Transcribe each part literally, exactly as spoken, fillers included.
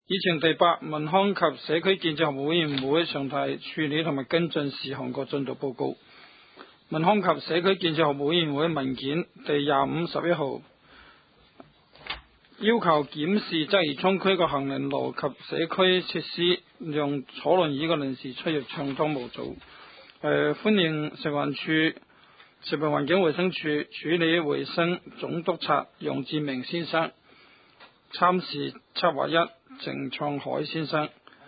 議程第八，民康及社區建設委員會常態處理同埋跟進事項個進度報告。民康及社區建設委員會文件第廿五十一號，要求檢視鰂魚涌區個行人路及社區設施，讓坐輪椅嘅人士出入暢通無阻。誒、呃，歡迎食環署、食物環境衛生署處理衛生總督察楊志明先生參事策劃一鄭創海先生。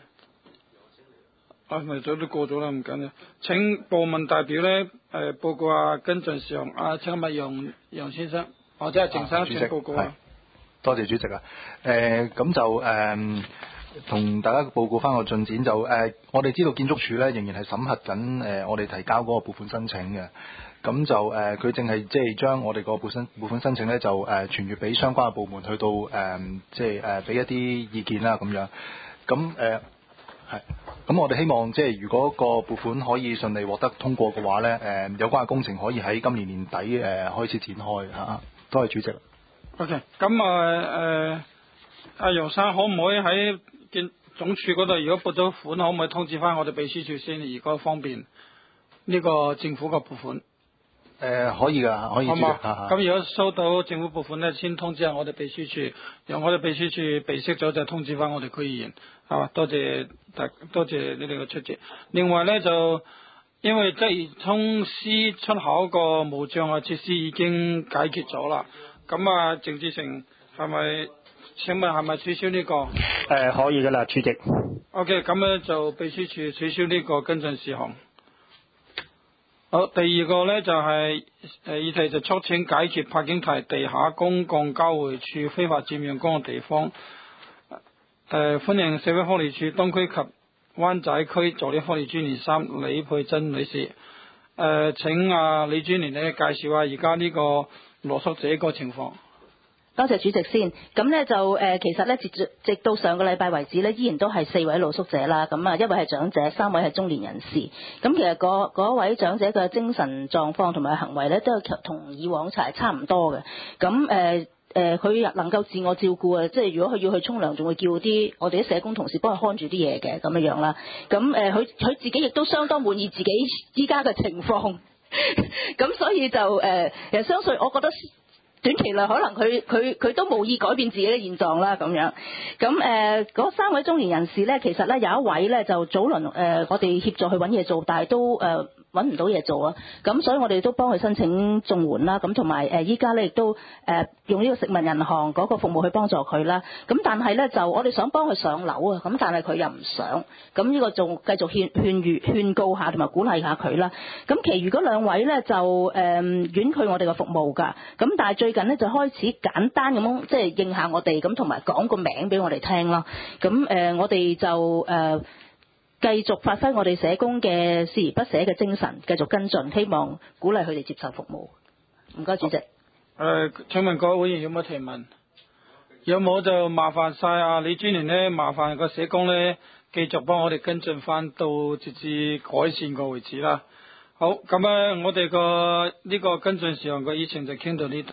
啊，咪早都過咗啦，唔緊要。請部門代表呢誒、呃、報告下跟進事項。啊，請問楊楊先生，或者係鄭生請報告啊。 多謝主席啊。誒、呃，咁就誒同、呃、大家報告翻個進展。就誒、呃，我哋知道建築署咧仍然係審核緊誒、呃、我哋提交嗰個撥款申請嘅。咁就誒，佢淨係即係將我哋個撥款撥款申請咧，就誒、呃、傳閱俾相關嘅部門去到誒，即係誒俾一啲意見啦咁樣。咁誒係，咁我哋希望即係如果個撥款可以順利獲得通過嘅話咧，誒、呃、有關嘅工程可以喺今年年底誒、呃、開始展開嚇。多謝主席。 OK，咁啊誒，阿楊生可唔可以喺建總署嗰度，如果撥到款，可唔可以通知翻我哋秘書處先，如果方便呢個政府嘅撥款？ 誒、呃，可以噶，可以。好嘛？ 咁如果收到政府撥款咧，先通知下我哋秘書處，由我哋秘書處備悉咗就通知翻我哋區議員，係嘛？多謝大，多謝你哋嘅出席。另外咧就，因為鰂魚涌 C 出口個無障礙設施已經解決咗啦，咁啊，鄭志成係咪？請問係咪取消呢、這個？誒、 呃，可以噶啦，主席。 OK， 咁咧就秘書處取消呢個跟進事項。好，第二個呢就係誒議題就促請解決柏景堤地下公共交匯處非法佔用公共地方。誒、呃，歡迎社會福利署東區及灣仔區助理福利專員三李佩珍女士。誒、呃，請啊李專員呢介紹下而家呢個露宿者個情況。 多謝主席先，咁呢就誒、呃、其實呢，直直到上個禮拜為止呢，依然都係四位露宿者啦。咁啊，一位係長者，三位係中年人士。咁其實嗰嗰位長者嘅精神狀況同埋行為呢，都係同以往齊差唔多嘅。咁誒誒，佢、呃、能夠自我照顧啊，即係如果佢要去沖涼，仲會叫啲我哋啲社工同事幫佢看住啲嘢嘅咁樣樣啦。咁誒，佢、呃、佢自己亦都相當滿意自己依家嘅情況。咁所以就誒，其、呃、實相信我覺得。短期內可能佢佢佢都無意改變自己嘅現狀啦，咁樣。咁誒嗰三位中年人士咧，其實咧有一位咧就早輪誒、呃、我哋協助去揾嘢做，但係都誒揾唔到嘢做啊。咁所以我哋都幫佢申請綜援啦。咁同埋誒依家咧亦都誒、呃、用呢個食物銀行嗰個服務去幫助佢啦。咁但係咧就我哋想幫佢上樓啊，咁但係佢又唔想。咁呢個仲繼續勸勸喻勸告下同埋鼓勵下佢啦。咁其餘嗰兩位咧就誒婉拒我哋嘅服務㗎。咁但係最最近咧就開始簡單咁樣即係應下我哋咁，同埋講個名俾我哋聽啦。咁誒、呃，我哋就誒、呃、繼續發揮我哋社工嘅鍥而不捨嘅精神，繼續跟進，希望鼓勵佢哋接受服務。唔該，主席。誒、 呃，請問各位會員有冇提問？有冇就麻煩晒啊李專員呢，麻煩個社工呢，繼續幫我哋跟進翻到直至改善個為止啦。好，咁咧我哋個呢個跟進事項個議程就傾到呢度。